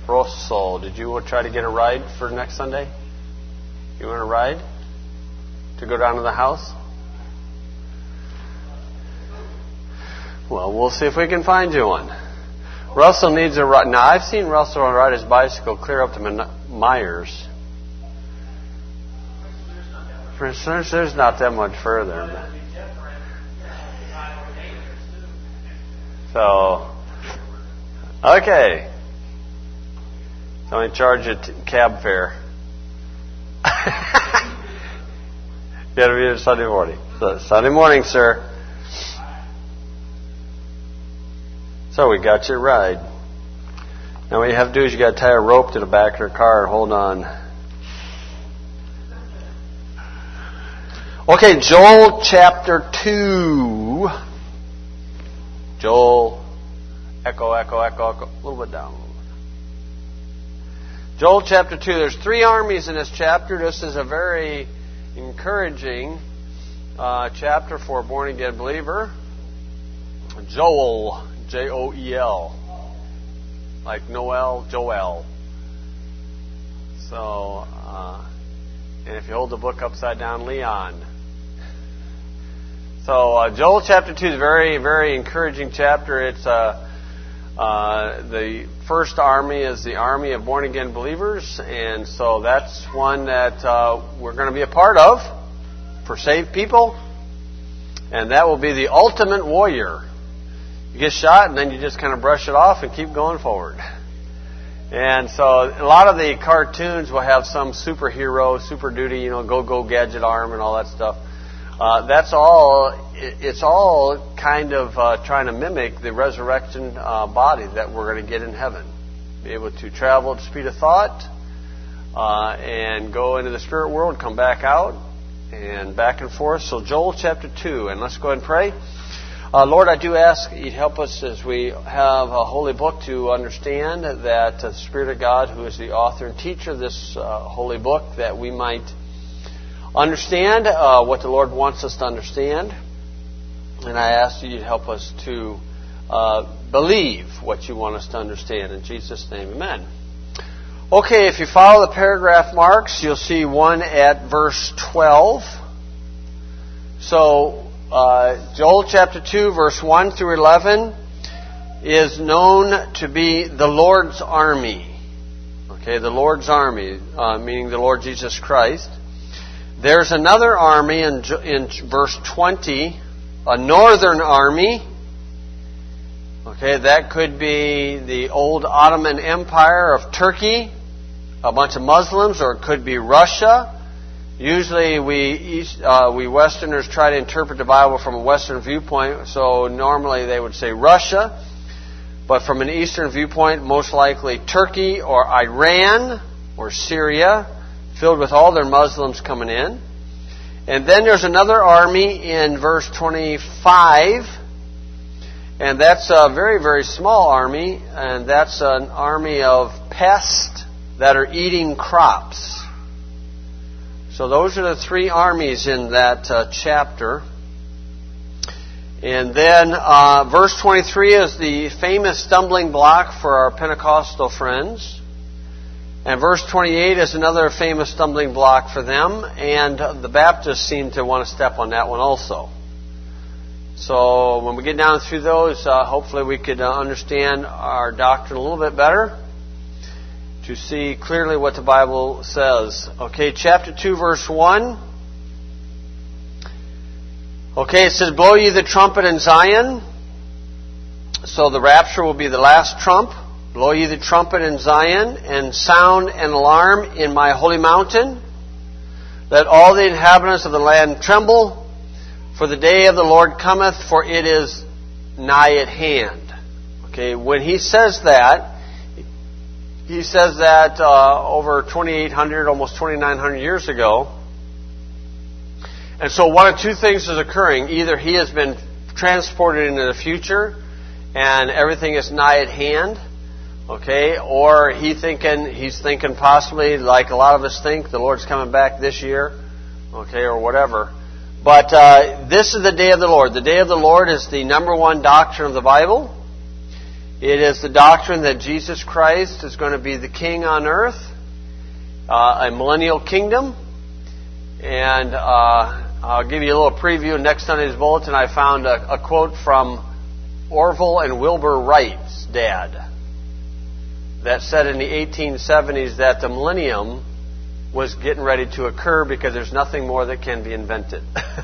Russell, did you try to get a ride for next Sunday? You want a ride to go down to the house? Well, we'll see if we can find you one. Russell needs a ride. Now, I've seen Russell ride his bicycle clear up to Myers. For instance, there's not that much further. So, okay. So I charge you cab fare. You got to be here Sunday morning. So, Sunday morning, sir. So we got your ride. Now what you have to do is you got to tie a rope to the back of your car and hold on. Okay, Joel chapter 2. Joel, echo, echo, echo, echo. A little bit down. Joel chapter 2. There's 3 armies in this chapter. This is a very encouraging chapter for a born-again believer. Joel, Joel. Like Noel, Joel. So, and if you hold the book upside down, Leon. So, Joel chapter 2 is a very, very encouraging chapter. It's the first army is the army of born-again believers, and so that's one that we're going to be a part of for saved people, and that will be the ultimate warrior. You get shot, and then you just kind of brush it off and keep going forward. And so a lot of the cartoons will have some superhero, super duty, go gadget arm and all that stuff. That's all. It's all kind of trying to mimic the resurrection body that we're going to get in heaven. Be able to travel at the speed of thought and go into the spirit world, come back out, and back and forth. So Joel chapter 2, and let's go ahead and pray. Lord, I do ask that you'd help us as we have a holy book to understand that the Spirit of God, who is the author and teacher of this holy book, that we might understand what the Lord wants us to understand. And I ask that you'd help us to believe what you want us to understand. In Jesus' name, amen. Okay, if you follow the paragraph marks, you'll see one at verse 12. So, Joel chapter 2, verse 1 through 11 is known to be the Lord's army. Okay, the Lord's army, meaning the Lord Jesus Christ. There's another army in verse 20, a northern army. Okay, that could be the old Ottoman Empire of Turkey, a bunch of Muslims, or it could be Russia. Usually we Westerners try to interpret the Bible from a Western viewpoint, so normally they would say Russia. But from an Eastern viewpoint, most likely Turkey or Iran or Syria, filled with all their Muslims coming in. And then there's another army in verse 25, and that's a very, very small army, and that's an army of pests that are eating crops. So those are the 3 armies in that chapter. And then verse 23 is the famous stumbling block for our Pentecostal friends. And verse 28 is another famous stumbling block for them. And the Baptists seem to want to step on that one also. So when we get down through those, hopefully we could understand our doctrine a little bit better, to see clearly what the Bible says. Okay, chapter 2, verse 1. Okay, it says, "Blow ye the trumpet in Zion." So the rapture will be the last trump. "Blow ye the trumpet in Zion, and sound an alarm in my holy mountain. Let all the inhabitants of the land tremble, for the day of the Lord cometh, for it is nigh at hand." Okay, when he says that, he says that over 2,800, almost 2,900 years ago. And so one of 2 things is occurring. Either he has been transported into the future and everything is nigh at hand, okay, or he's thinking possibly, like a lot of us think, the Lord's coming back this year, okay, or whatever. But this is the day of the Lord. The day of the Lord is the number 1 doctrine of the Bible. It is the doctrine that Jesus Christ is going to be the king on earth, a millennial kingdom. And I'll give you a little preview in next Sunday's bulletin. I found a quote from Orville and Wilbur Wright's dad that said in the 1870s that the millennium was getting ready to occur because there's nothing more that can be invented.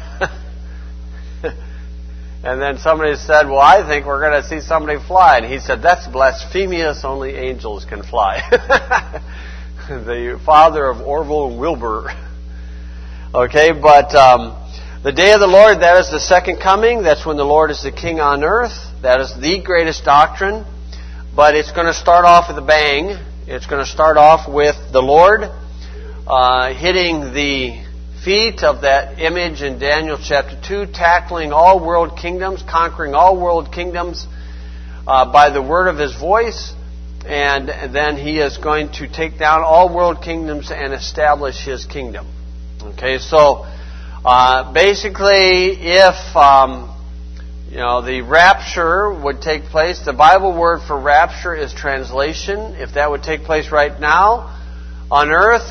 And then somebody said, well, I think we're going to see somebody fly. And he said, that's blasphemous. Only angels can fly. The father of Orville and Wilbur. Okay, but the day of the Lord, that is the second coming. That's when the Lord is the king on earth. That is the greatest doctrine. But it's going to start off with a bang. It's going to start off with the Lord hitting the feet of that image in Daniel chapter 2, tackling all world kingdoms, conquering all world kingdoms by the word of His voice. And then He is going to take down all world kingdoms and establish His kingdom. Okay, so basically if the rapture would take place, the Bible word for rapture is translation. If that would take place right now on earth,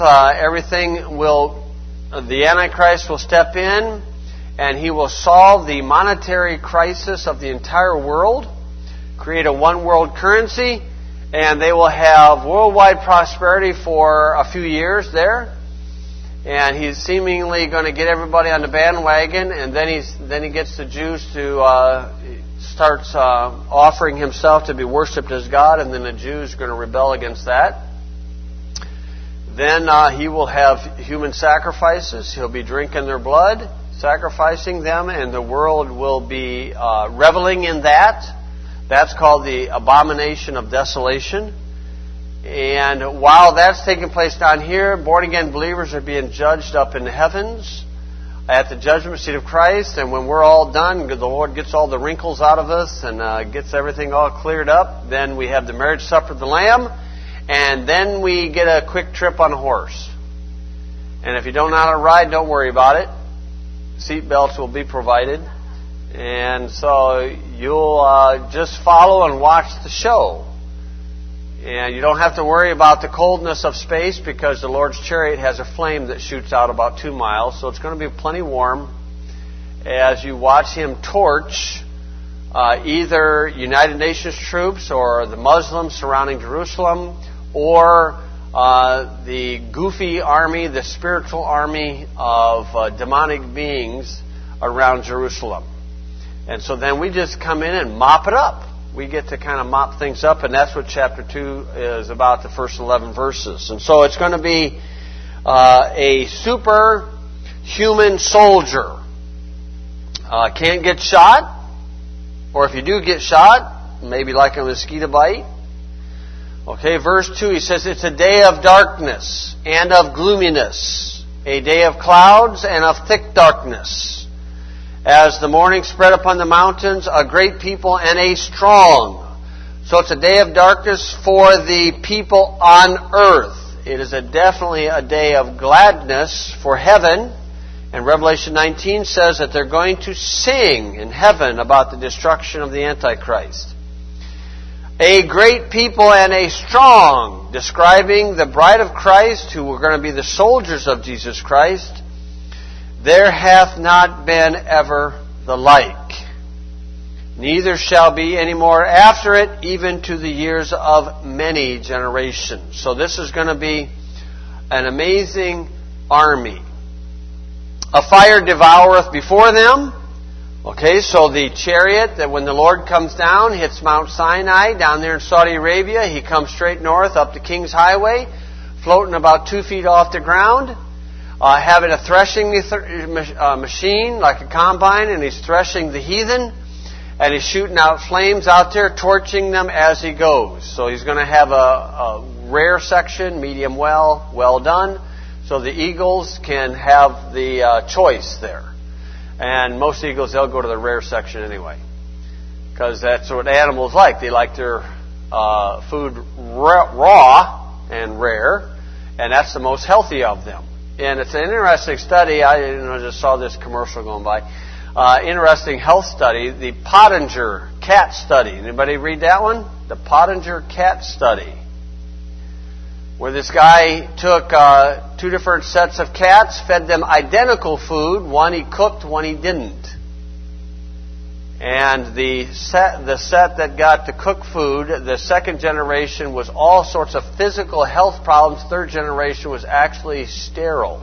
the Antichrist will step in and he will solve the monetary crisis of the entire world, create a one world currency, and they will have worldwide prosperity for a few years there. And he's seemingly going to get everybody on the bandwagon, and then he gets the Jews to starts offering himself to be worshipped as God, and then the Jews are going to rebel against that. Then he will have human sacrifices. He'll be drinking their blood, sacrificing them, and the world will be reveling in that. That's called the abomination of desolation. And while that's taking place down here, born-again believers are being judged up in the heavens at the judgment seat of Christ. And when we're all done, the Lord gets all the wrinkles out of us and gets everything all cleared up, then we have the marriage supper of the Lamb. And then we get a quick trip on a horse. And if you don't know how to ride, don't worry about it. Seat belts will be provided. And so you'll just follow and watch the show. And you don't have to worry about the coldness of space because the Lord's chariot has a flame that shoots out about 2 miles. So it's going to be plenty warm as you watch Him torch either United Nations troops or the Muslims surrounding Jerusalem, or the goofy army, the spiritual army of demonic beings around Jerusalem. And so then we just come in and mop it up. We get to kind of mop things up, and that's what chapter 2 is about, the first 11 verses. And so it's going to be a superhuman soldier. Can't get shot, or if you do get shot, maybe like a mosquito bite. Okay, verse 2, he says, it's a day of darkness and of gloominess, a day of clouds and of thick darkness. As the morning spread upon the mountains, a great people and a strong. So it's a day of darkness for the people on earth. It is definitely a day of gladness for heaven. And Revelation 19 says that they're going to sing in heaven about the destruction of the Antichrist. A great people and a strong, describing the bride of Christ, who are going to be the soldiers of Jesus Christ. There hath not been ever the like, neither shall be any more after it, even to the years of many generations. So this is going to be an amazing army. A fire devoureth before them. Okay, so the chariot that when the Lord comes down, hits Mount Sinai down there in Saudi Arabia, He comes straight north up the King's Highway, floating about 2 feet off the ground, having a threshing machine like a combine, and He's threshing the heathen, and He's shooting out flames out there, torching them as He goes. So He's going to have a rare section, medium well done, so the eagles can have the choice there. And most eagles, they'll go to the rare section anyway, because that's what animals like. They like their food raw and rare, and that's the most healthy of them. And it's an interesting study. I just saw this commercial going by. Interesting health study. The Pottinger cat study. Anybody read that one? The Pottinger cat study. Where this guy took 2 different sets of cats, fed them identical food. One he cooked, one he didn't. And the set that got the cooked food, the second generation was all sorts of physical health problems. Third generation was actually sterile.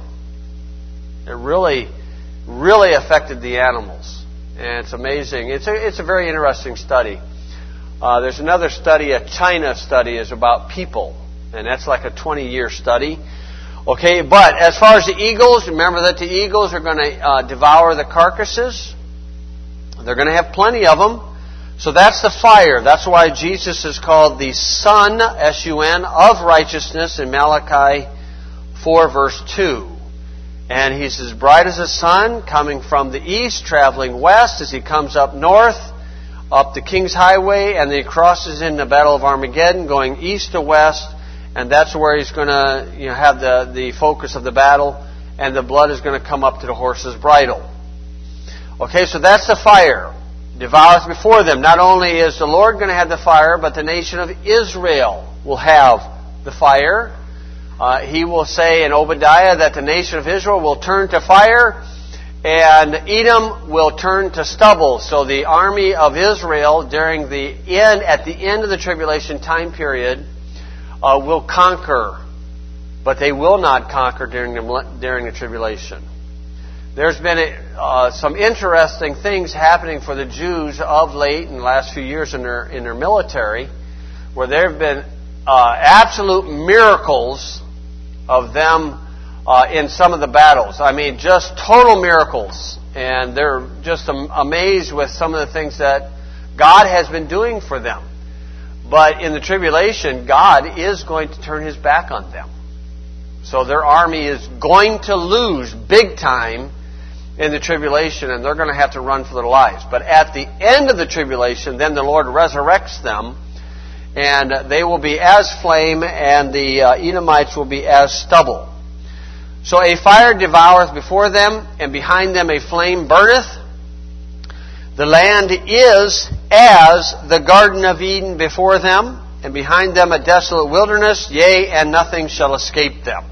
It really, really affected the animals. And it's amazing. It's a very interesting study. There's another study, a China study, is about people. And that's like a 20-year study. Okay, but as far as the eagles, remember that the eagles are going to devour the carcasses. They're going to have plenty of them. So that's the fire. That's why Jesus is called the Son, S-U-N, of righteousness in Malachi 4, verse 2. And he's as bright as the sun, coming from the east, traveling west as he comes up north, up the King's Highway, and then he crosses in the Battle of Armageddon, going east to west, and that's where he's going to have the focus of the battle, and the blood is going to come up to the horse's bridle. Okay, so that's the fire. Devours before them. Not only is the Lord going to have the fire, but the nation of Israel will have the fire. He will say in Obadiah that the nation of Israel will turn to fire, and Edom will turn to stubble. So the army of Israel at the end of the tribulation time period, will conquer, but they will not conquer during the tribulation. There's been some interesting things happening for the Jews of late in the last few years in their military, where there have been absolute miracles of them in some of the battles. I mean, just total miracles. And they're just amazed with some of the things that God has been doing for them. But in the tribulation, God is going to turn His back on them. So their army is going to lose big time in the tribulation, and they're going to have to run for their lives. But at the end of the tribulation, then the Lord resurrects them, and they will be as flame, and the Edomites will be as stubble. So a fire devoureth before them, and behind them a flame burneth. The land is as the Garden of Eden before them, and behind them a desolate wilderness, yea, and nothing shall escape them.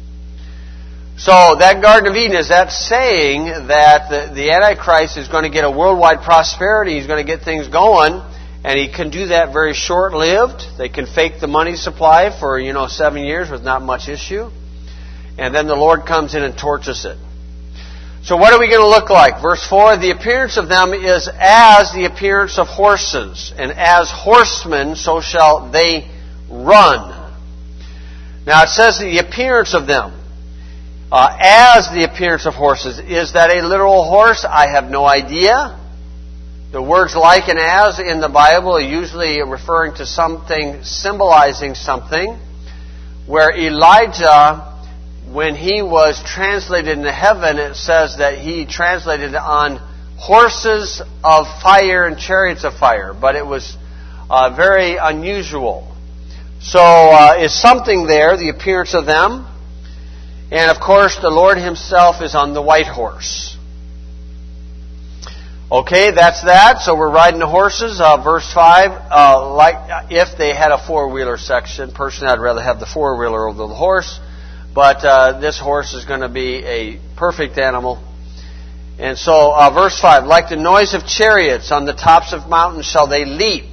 So that Garden of Eden, is that saying that the Antichrist is going to get a worldwide prosperity, he's going to get things going, and he can do that very short-lived. They can fake the money supply for, 7 years with not much issue. And then the Lord comes in and torches it. So what are we going to look like? Verse 4, the appearance of them is as the appearance of horses, and as horsemen so shall they run. Now it says the appearance of them. As the appearance of horses. Is that a literal horse? I have no idea. The words like and as in the Bible are usually referring to something, symbolizing something. Where Elijah, when he was translated into heaven, it says that he translated on horses of fire and chariots of fire. But it was very unusual. So is something there, the appearance of them. And of course, the Lord Himself is on the white horse. Okay, that's that. So we're riding the horses. Verse 5, like if they had a four-wheeler section. Personally, I'd rather have the four-wheeler over the horse. But this horse is going to be a perfect animal. And so, verse 5, like the noise of chariots on the tops of mountains shall they leap.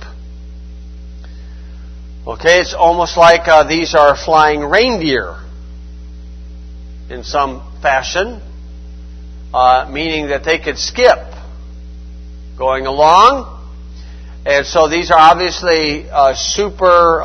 Okay, it's almost like these are flying reindeer in some fashion, meaning that they could skip going along. And so these are obviously super,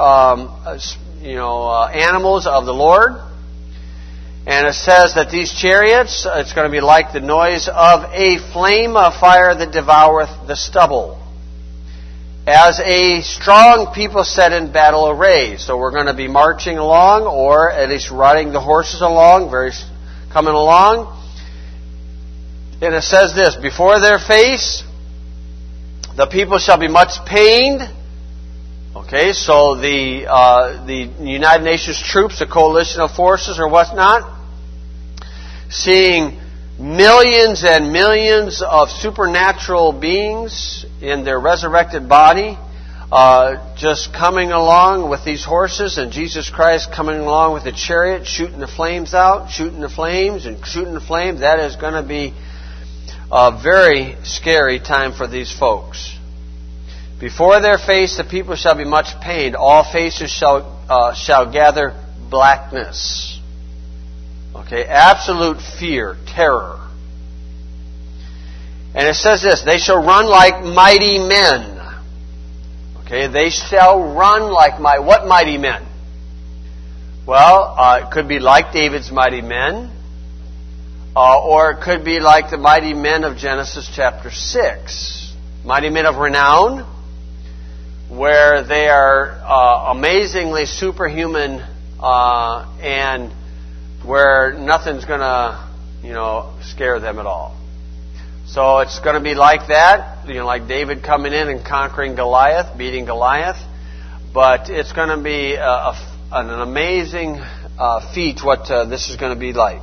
animals of the Lord. And it says that these chariots, it's going to be like the noise of a flame of fire that devoureth the stubble. As a strong people set in battle array. So we're going to be marching along, or at least riding the horses along, coming along. And it says this, before their face, the people shall be much pained. Okay, so the United Nations troops, the coalition of forces or whatnot, seeing millions and millions of supernatural beings in their resurrected body, just coming along with these horses, and Jesus Christ coming along with the chariot, shooting the flames out, shooting the flames, and shooting the flames. That is going to be a very scary time for these folks. Before their face the people shall be much pained. All faces shall gather blackness. Okay, absolute fear, terror. And it says this, they shall run like mighty men. Okay, they shall run like what mighty men? Well, it could be like David's mighty men, or it could be like the mighty men of Genesis chapter 6. Mighty men of renown, where they are amazingly superhuman, and where nothing's going to, scare them at all. So it's going to be like that, like David coming in and conquering Goliath, beating Goliath. But it's going to be an amazing feat what this is going to be like.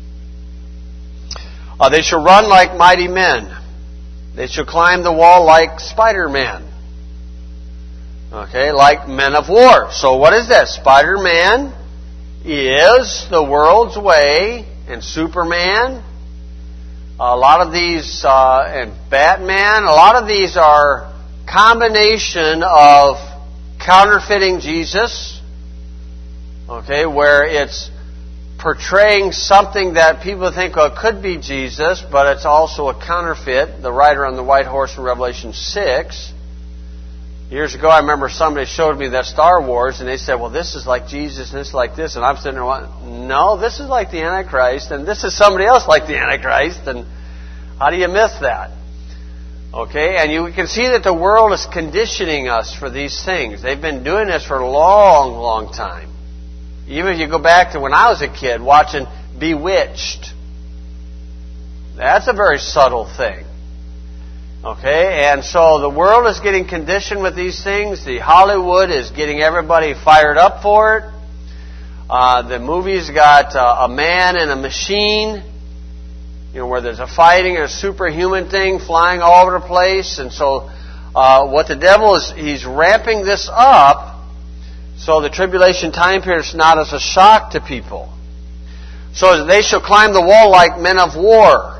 They shall run like mighty men. They shall climb the wall like Spider-Man. Okay, like men of war. So what is that? Spider-Man is the world's way, and Superman. A lot of these, and Batman, a lot of these are combination of counterfeiting Jesus, okay, where it's portraying something that people think, well, it could be Jesus, but it's also a counterfeit. The rider on the white horse in Revelation 6. Years ago, I remember somebody showed me that Star Wars, and they said, well, this is like Jesus, and this is like this. And I'm sitting there going, no, this is like the Antichrist, and this is somebody else like the Antichrist. And how do you miss that? Okay, and you can see that the world is conditioning us for these things. They've been doing this for a long, long time. Even if you go back to when I was a kid, watching Bewitched. That's a very subtle thing. Okay, and so the world is getting conditioned with these things. The Hollywood is getting everybody fired up for it. The movie's got a man and a machine, where there's a fighting or a superhuman thing flying all over the place. And so what the devil is, he's ramping this up so the tribulation time period is not as a shock to people. So they shall climb the wall like men of war.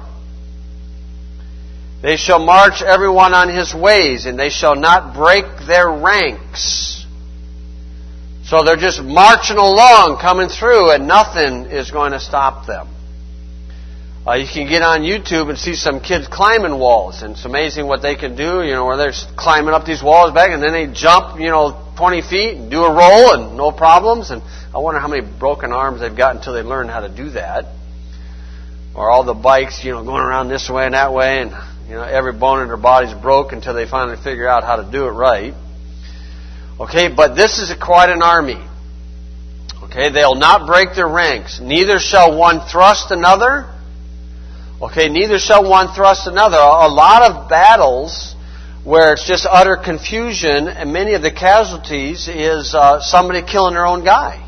They shall march everyone on his ways, and they shall not break their ranks. So they're just marching along, coming through, and nothing is going to stop them. You can get on YouTube and see some kids climbing walls, and it's amazing what they can do, where they're climbing up these walls back, and then they jump, 20 feet and do a roll, and no problems. And I wonder how many broken arms they've got until they learn how to do that. Or all the bikes, going around this way and that way, and every bone in their body's broke until they finally figure out how to do it right. Okay, but this is quite an army. Okay, they'll not break their ranks. Neither shall one thrust another. Okay, neither shall one thrust another. A lot of battles where it's just utter confusion, and many of the casualties is somebody killing their own guy.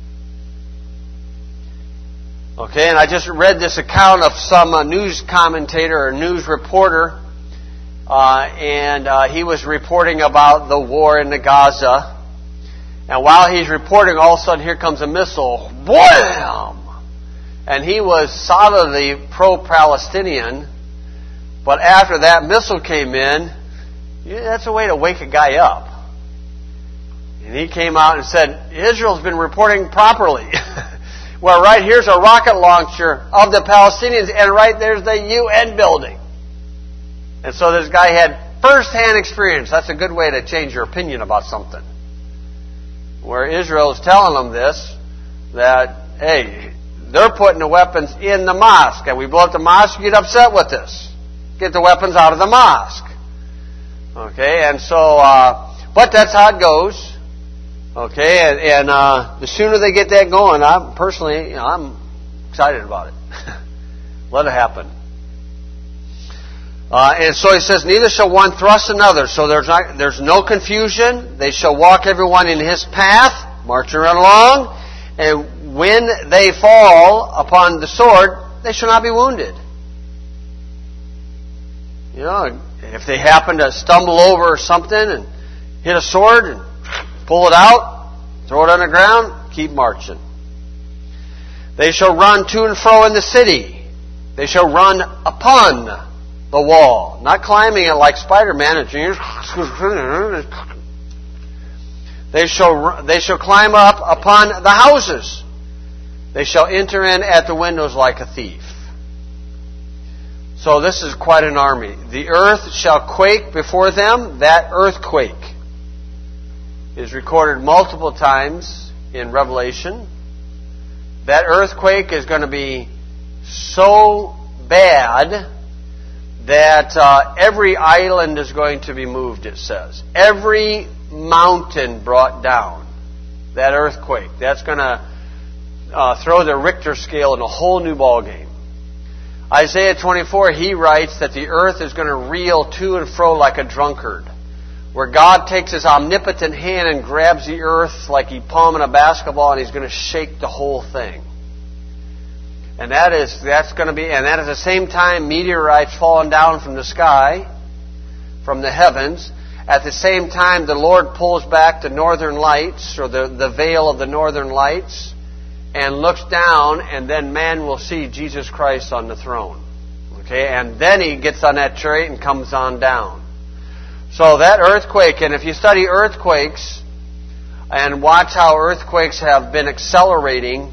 Okay, and I just read this account of some news commentator or news reporter, and he was reporting about the war in Gaza. And while he's reporting, all of a sudden here comes a missile. Wham! And he was solidly pro-Palestinian, but after that missile came in, that's a way to wake a guy up. And he came out and said, Israel's been reporting properly. Well, right here's a rocket launcher of the Palestinians, and right there's the UN building. And so this guy had first-hand experience. That's a good way to change your opinion about something. Where Israel is telling them this, that, hey, they're putting the weapons in the mosque, and we blow up the mosque, you get upset with this. Get the weapons out of the mosque. Okay, and so, but that's how it goes. Okay, and the sooner they get that going, I'm excited about it. Let it happen. And so he says, neither shall one thrust another. So there's no confusion. They shall walk everyone in his path, marching right along. And when they fall upon the sword, they shall not be wounded. If they happen to stumble over something and hit a sword and pull it out, throw it on the ground, keep marching. They shall run to and fro in the city. They shall run upon the wall, not climbing it like Spider-Man. They shall climb up upon the houses. They shall enter in at the windows like a thief. So this is quite an army. The earth shall quake before them. That earthquake is recorded multiple times in Revelation. That earthquake is going to be so bad that every island is going to be moved, it says. Every mountain brought down. That earthquake. That's going to throw the Richter scale in a whole new ballgame. Isaiah 24, he writes that the earth is going to reel to and fro like a drunkard, where God takes His omnipotent hand and grabs the earth like He palming a basketball, and He's going to shake the whole thing. And that's going to be, and at the same time, meteorites falling down from the sky, from the heavens. At the same time, the Lord pulls back the northern lights, or the veil of the northern lights, and looks down, and then man will see Jesus Christ on the throne. Okay, and then He gets on that chariot and comes on down. So that earthquake, and if you study earthquakes and watch how earthquakes have been accelerating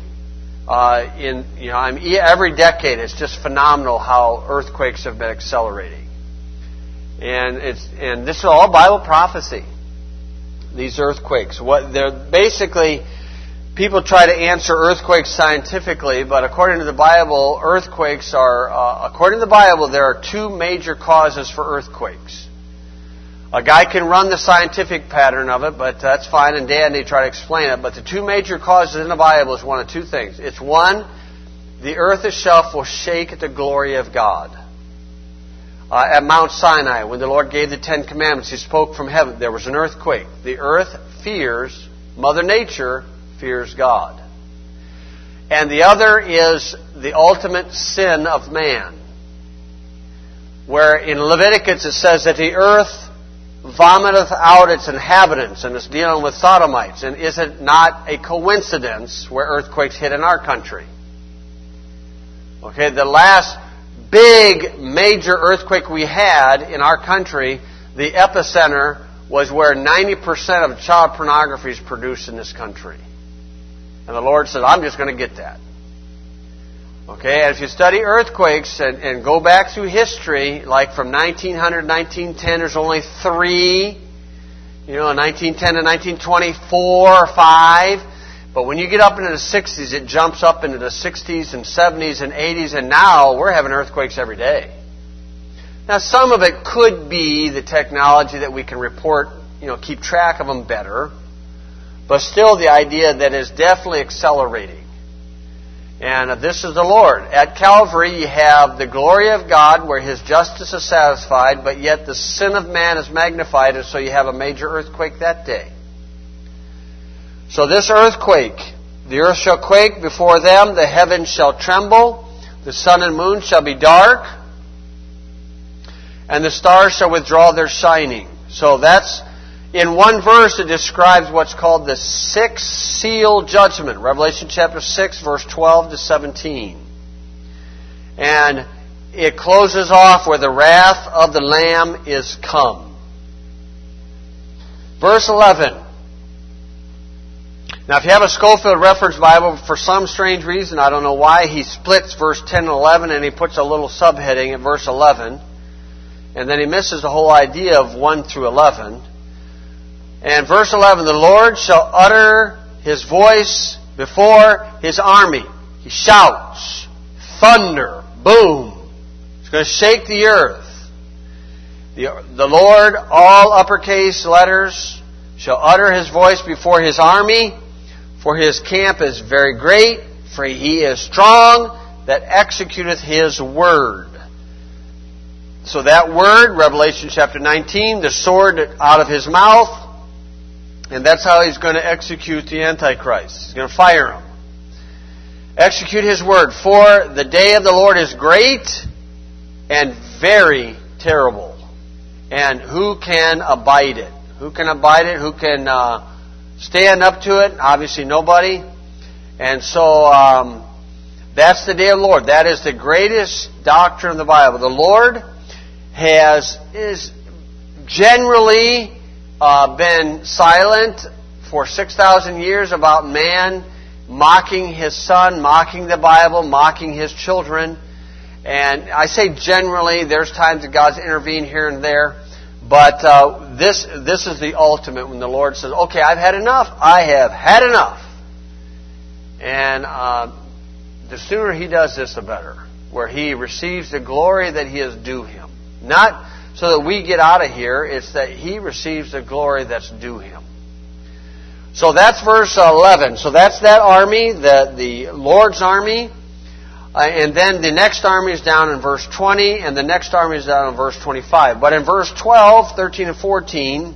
every decade, it's just phenomenal how earthquakes have been accelerating. And this is all Bible prophecy. These earthquakes, they're basically, people try to answer earthquakes scientifically, but according to the Bible, earthquakes are according to the Bible, there are two major causes for earthquakes. A guy can run the scientific pattern of it, but that's fine, and Dan, they try to explain it. But the two major causes in the Bible is one of two things. It's one, the earth itself will shake at the glory of God. At Mount Sinai, when the Lord gave the Ten Commandments, He spoke from heaven. There was an earthquake. The earth fears, Mother Nature fears God. And the other is the ultimate sin of man, where in Leviticus it says that the earth vomiteth out its inhabitants, and it's dealing with sodomites. And is it not a coincidence where earthquakes hit in our country? Okay, the last big major earthquake we had in our country, the epicenter was where 90% of child pornography is produced in this country. And the Lord said, I'm just going to get that. Okay, and if you study earthquakes and go back through history, like from 1900 to 1910, there's only 3. 1910 to 1920, 4 or 5. But when you get up into the 60s, it jumps up into the 60s and 70s and 80s, and now we're having earthquakes every day. Now, some of it could be the technology that we can report, keep track of them better. But still, the idea that is definitely accelerating. And this is the Lord. At Calvary, you have the glory of God where His justice is satisfied, but yet the sin of man is magnified, and so you have a major earthquake that day. So this earthquake, the earth shall quake before them, the heavens shall tremble, the sun and moon shall be dark, and the stars shall withdraw their shining. So that's, in one verse, it describes what's called the sixth seal judgment. Revelation chapter 6, verse 12 to 17. And it closes off where the wrath of the Lamb is come. Verse 11. Now, if you have a Schofield Reference Bible, for some strange reason, I don't know why, he splits verse 10 and 11, and he puts a little subheading at verse 11. And then he misses the whole idea of 1 through 11. And verse 11, the Lord shall utter His voice before His army. He shouts, thunder, boom. It's going to shake the earth. The Lord, all uppercase letters, shall utter His voice before His army, for His camp is very great, for He is strong that executeth His word. So that word, Revelation chapter 19, the sword out of His mouth, and that's how He's going to execute the Antichrist. He's going to fire him. Execute His word. For the day of the Lord is great and very terrible. And who can abide it? Who can abide it? Who can stand up to it? Obviously nobody. And so that's the day of the Lord. That is the greatest doctrine of the Bible. The Lord is generally been silent for 6,000 years about man mocking His Son, mocking the Bible, mocking His children. And I say generally, there's times that God's intervened here and there. But this is the ultimate when the Lord says, okay, I've had enough. I have had enough. And the sooner He does this, the better. Where He receives the glory that He is due Him. Not so that we get out of here. It's that He receives the glory that's due Him. So that's verse 11. So that's that army, the Lord's army. And then the next army is down in verse 20, and the next army is down in verse 25. But in verse 12, 13, and 14,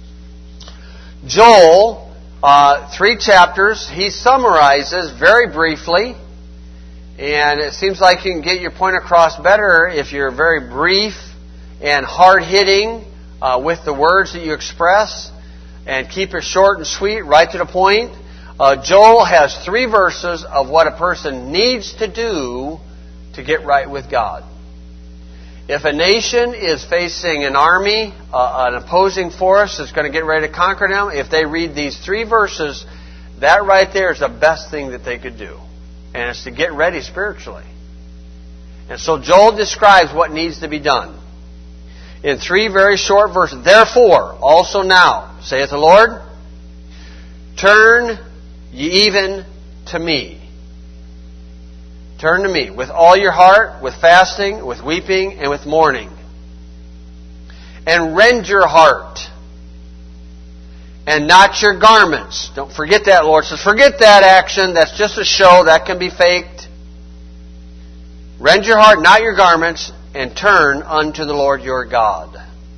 Joel, 3 chapters, he summarizes very briefly. And it seems like you can get your point across better if you're very brief and hard-hitting with the words that you express. And keep it short and sweet, right to the point. Joel has 3 verses of what a person needs to do to get right with God. If a nation is facing an army, an opposing force that's going to get ready to conquer them, if they read these 3 verses, that right there is the best thing that they could do. And it's to get ready spiritually. And so Joel describes what needs to be done. In 3 very short verses. Therefore, also now, saith the Lord, turn ye even to me. Turn to me with all your heart, with fasting, with weeping, and with mourning. And rend your heart, and not your garments. Don't forget that, Lord says. Forget that action. That's just a show. That can be faked. Rend your heart, not your garments, and turn unto the Lord your God.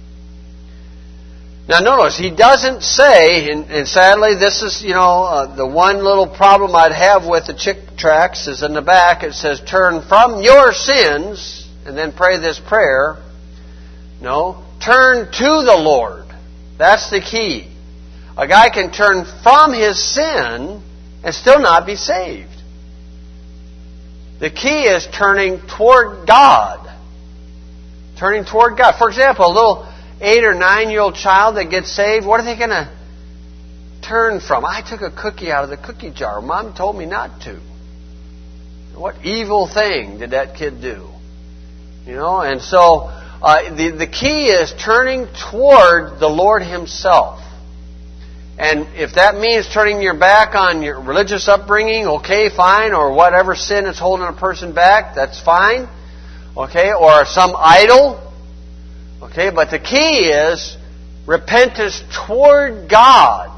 Now notice, He doesn't say, and sadly this is, the one little problem I'd have with the Chick tracts is in the back. It says, turn from your sins, and then pray this prayer. No, turn to the Lord. That's the key. A guy can turn from his sin and still not be saved. The key is turning toward God. Turning toward God. For example, a little 8 or 9-year-old child that gets saved, what are they going to turn from? I took a cookie out of the cookie jar. Mom told me not to. What evil thing did that kid do? And so the key is turning toward the Lord Himself. And if that means turning your back on your religious upbringing, okay, fine, or whatever sin is holding a person back, that's fine. Okay, or some idol. Okay, but the key is repentance toward God.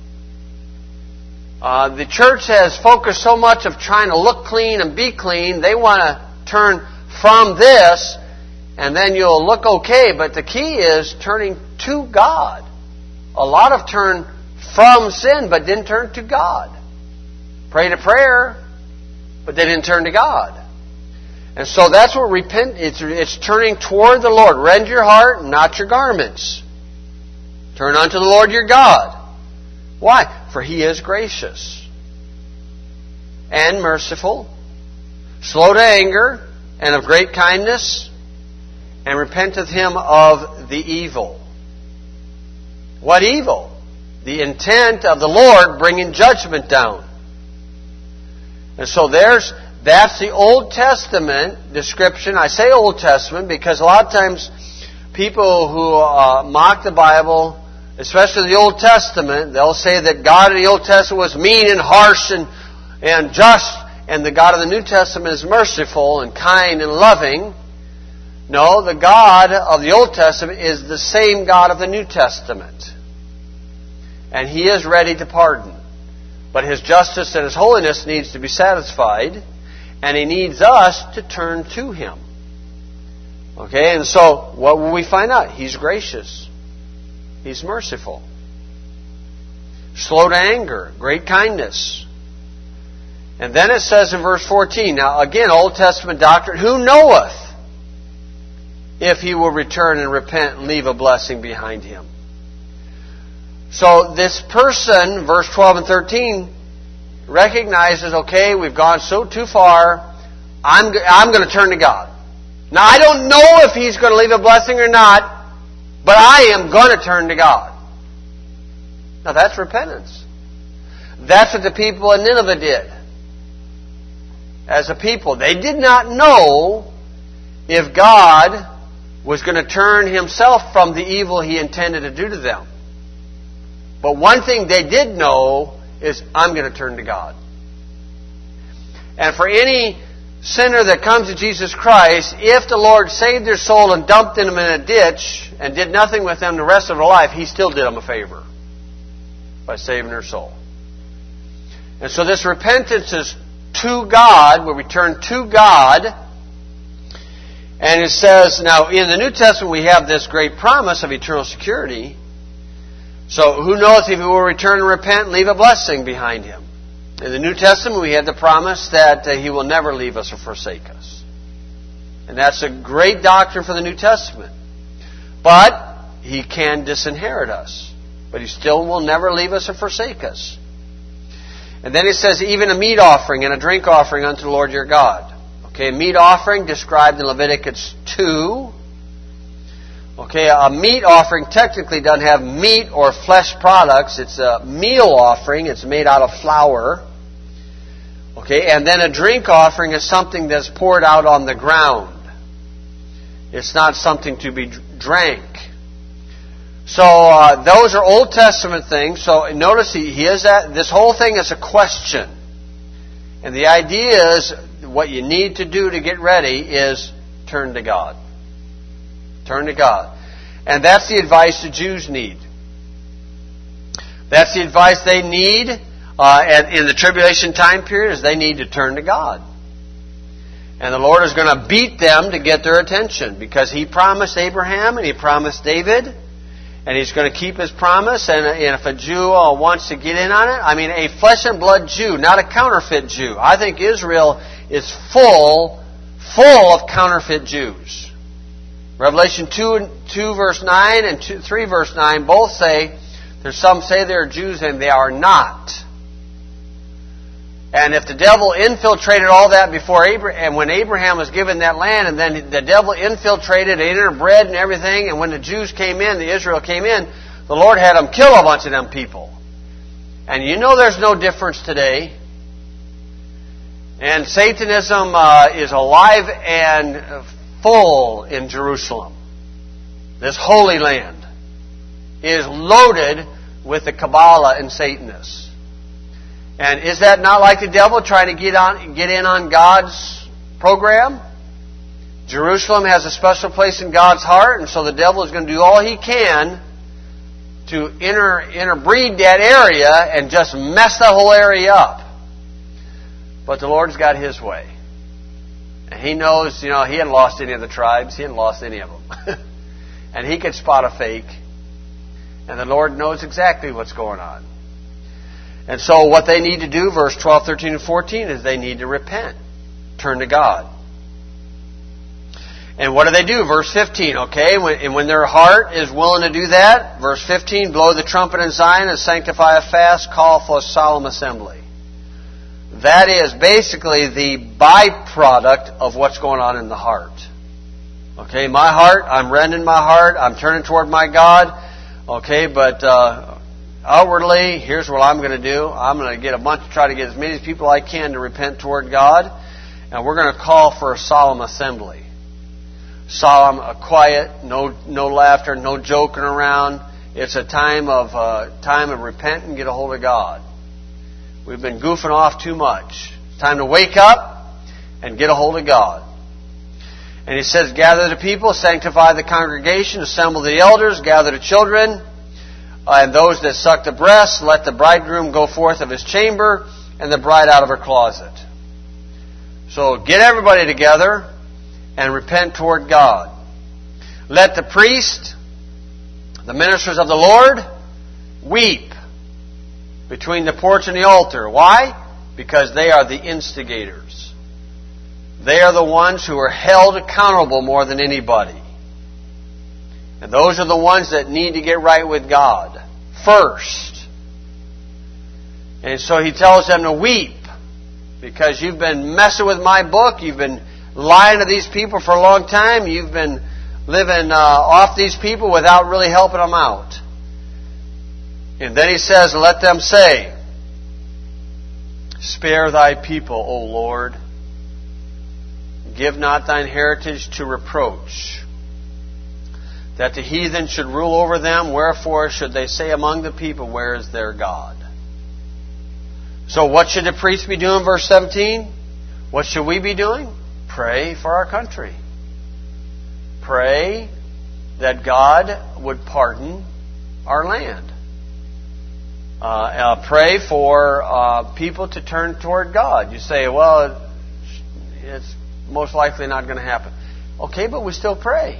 The church has focused so much of trying to look clean and be clean. They want to turn from this, and then you'll look okay. But the key is turning to God. A lot of turn from sin, but didn't turn to God. Prayed a prayer, but they didn't turn to God. And so that's what repent. It's turning toward the Lord. Rend your heart, not your garments. Turn unto the Lord your God. Why? For He is gracious and merciful, slow to anger, and of great kindness, and repenteth him of the evil. What evil? The intent of the Lord bringing judgment down. And so that's the Old Testament description. I say Old Testament because a lot of times people who mock the Bible, especially the Old Testament, they'll say that God in the Old Testament was mean and harsh and just, and the God of the New Testament is merciful and kind and loving. No, the God of the Old Testament is the same God of the New Testament. And He is ready to pardon. But His justice and His holiness needs to be satisfied. And He needs us to turn to Him. Okay, and so what will we find out? He's gracious. He's merciful. Slow to anger. Great kindness. And then it says in verse 14, now again, Old Testament doctrine, who knoweth? if he will return and repent and leave a blessing behind him. So this person, verse 12 and 13, recognizes, okay, we've gone so too far, I'm going to turn to God. Now, I don't know if he's going to leave a blessing or not, but I am going to turn to God. Now, that's repentance. That's what the people in Nineveh did. As a people, they did not know if God was going to turn himself from the evil he intended to do to them. But one thing they did know is, I'm going to turn to God. And for any sinner that comes to Jesus Christ, if the Lord saved their soul and dumped them in a ditch and did nothing with them the rest of their life, He still did them a favor by saving their soul. And so this repentance is to God, where we turn to God. And it says, now in the New Testament we have this great promise of eternal security. So who knows if he will return and repent and leave a blessing behind him. In the New Testament we have the promise that he will never leave us or forsake us. And that's a great doctrine for the New Testament. But he can disinherit us. But he still will never leave us or forsake us. And then it says, even a meat offering and a drink offering unto the Lord your God. Okay, a meat offering described in Leviticus 2. Okay, a meat offering technically doesn't have meat or flesh products. It's a meal offering. It's made out of flour. Okay, and then a drink offering is something that's poured out on the ground. It's not something to be drank. So those are Old Testament things. So notice he is that this whole thing is a question. And the idea is what you need to do to get ready is turn to God. Turn to God. And that's the advice the Jews need. That's the advice they need in the tribulation time period, is they need to turn to God. And the Lord is going to beat them to get their attention, because He promised Abraham and He promised David, and He's going to keep His promise. And if a Jew wants to get in on it, I mean a flesh and blood Jew, not a counterfeit Jew. I think Israel is full of counterfeit Jews. Revelation 2 verse 9 and 3 verse 9 both say, there's some say they're Jews and they are not. And if the devil infiltrated all that before Abraham, and when Abraham was given that land, and then the devil infiltrated, interbred and everything, and when the Jews came in, the Israel came in, the Lord had them kill a bunch of them people. And you know there's no difference today. And Satanism is alive and full in Jerusalem. This holy land is loaded with the Kabbalah and Satanists. And is that not like the devil trying to get in on God's program? Jerusalem has a special place in God's heart, and so the devil is going to do all he can to interbreed that area and just mess that whole area up. But the Lord's got His way. And He knows, He hadn't lost any of the tribes. He hadn't lost any of them. And He could spot a fake. And the Lord knows exactly what's going on. And so what they need to do, verse 12, 13, and 14, is they need to repent. Turn to God. And what do? Verse 15, okay? When their heart is willing to do that, verse 15, blow the trumpet in Zion and sanctify a fast, call for a solemn assembly. That is basically the byproduct of what's going on in the heart. Okay, my heart, I'm rending my heart, I'm turning toward my God. Okay, but outwardly, here's what I'm going to do. I'm going to try to get as many people I can to repent toward God. And we're going to call for a solemn assembly. Solemn, quiet, no laughter, no joking around. It's a time of repent and get a hold of God. We've been goofing off too much. It's time to wake up and get a hold of God. And He says, gather the people, sanctify the congregation, assemble the elders, gather the children, and those that suck the breast, let the bridegroom go forth of his chamber, and the bride out of her closet. So get everybody together and repent toward God. Let the priest, the ministers of the Lord, weep between the porch and the altar. Why? Because they are the instigators. They are the ones who are held accountable more than anybody. And those are the ones that need to get right with God first. And so he tells them to weep because you've been messing with my book. You've been lying to these people for a long time. You've been living off these people without really helping them out. And then he says, let them say, spare thy people, O Lord. Give not thine heritage to reproach, that the heathen should rule over them. Wherefore should they say among the people, where is their God? So what should the priest be doing, verse 17? What should we be doing? Pray for our country. Pray that God would pardon our land. Pray for people to turn toward God. You say, well, it's most likely not going to happen. Okay, but we still pray.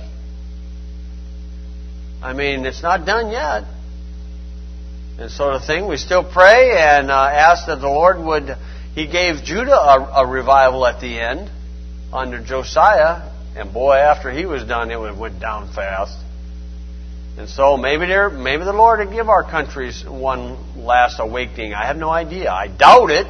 I mean, it's not done yet. And sort of thing, we still pray and ask that the Lord would... He gave Judah a revival at the end under Josiah. And boy, after he was done, it went down fast. And so maybe the Lord would give our countries one last awakening. I have no idea. I doubt it.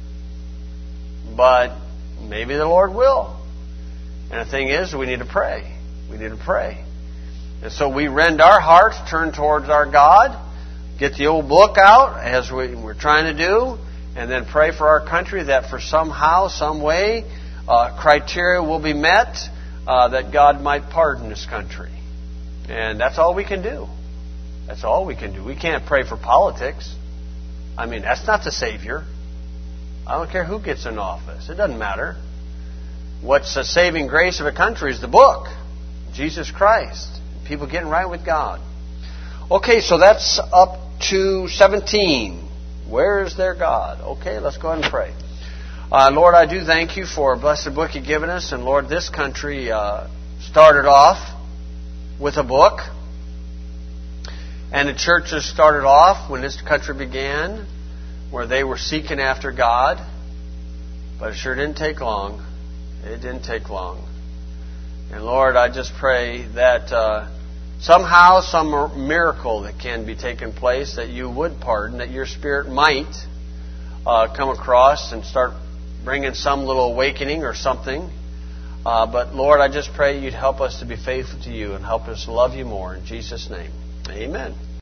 But maybe the Lord will. And the thing is, we need to pray. We need to pray. And so we rend our hearts, turn towards our God, get the old book out, as we're trying to do, and then pray for our country that for somehow, some way, criteria will be met that God might pardon this country. And that's all we can do. That's all we can do. We can't pray for politics. I mean, that's not the Savior. I don't care who gets in office. It doesn't matter. What's the saving grace of a country is the book, Jesus Christ. People getting right with God. Okay, so that's up to 17. Where is their God? Okay, let's go ahead and pray. Lord, I do thank you for a blessed book you've given us. And Lord, this country started off with a book. And the churches started off when this country began, where they were seeking after God. But it sure didn't take long. It didn't take long. And Lord, I just pray that somehow some miracle that can be taking place, that you would pardon, that your Spirit might come across and start bringing some little awakening or something. But Lord, I just pray you'd help us to be faithful to you and help us love you more. In Jesus' name, amen.